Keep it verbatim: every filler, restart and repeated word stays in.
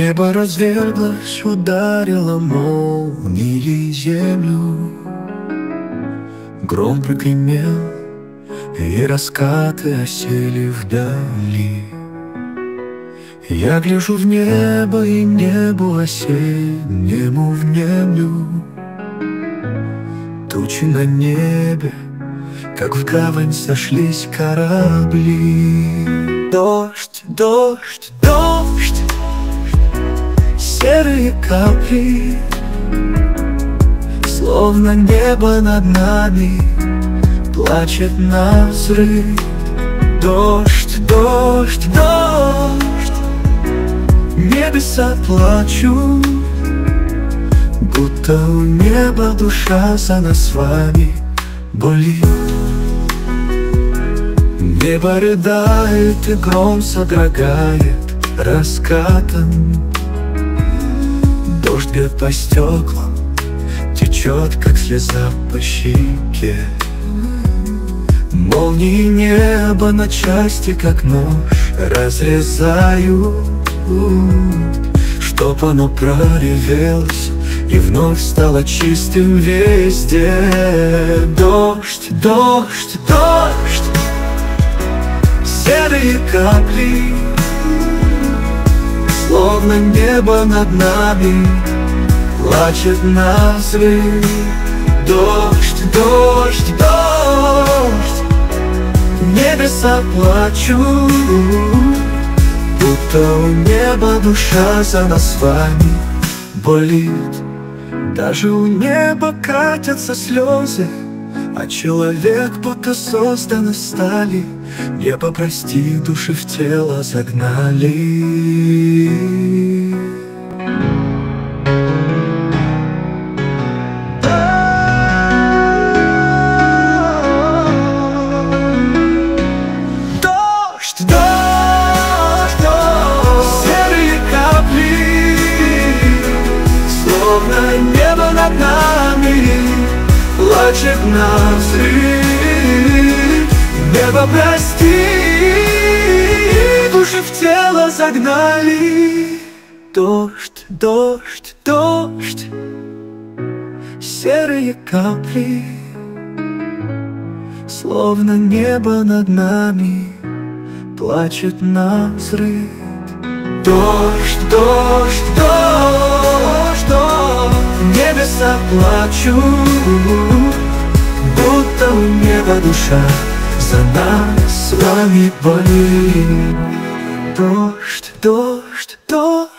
Небо разверглось, ударило молнией землю. Гром прогремел, и раскаты осели вдали. Я гляжу в небо, и небу осеннему внемлю. Тучи на небе, как в гавань сошлись корабли. Дождь, дождь, дождь, серые капли, словно небо над нами плачет навзрыд. Дождь, дождь, дождь, небеса плачут, будто у неба душа за нас с вами болит. Небо рыдает, и гром содрогает раскатом. Дождь бьет по стеклам, течет, как слеза по щеке. Молнии неба на части, как нож, разрезают, чтоб оно проревелось и вновь стало чистым везде. Дождь, дождь, дождь, серые капли, словно небо над нами плачет навзрыд. Дождь, дождь, дождь, небеса плачут, будто у неба душа за нас с вами болит. Даже у неба катятся слезы, а человек будто создан из стали. Небо, прости, души в тело загнали. Дождь, дождь, дождь, серые капли, словно небо над нами плачет навзрыд. Небо, прости, души в тело загнали. Дождь, дождь, дождь, серые капли, словно небо над нами плачет навзрыд. Дождь, дождь, дождь, дождь, небеса плачут, будто у неба душа за нас с вами болит. Дождь, дождь, дождь.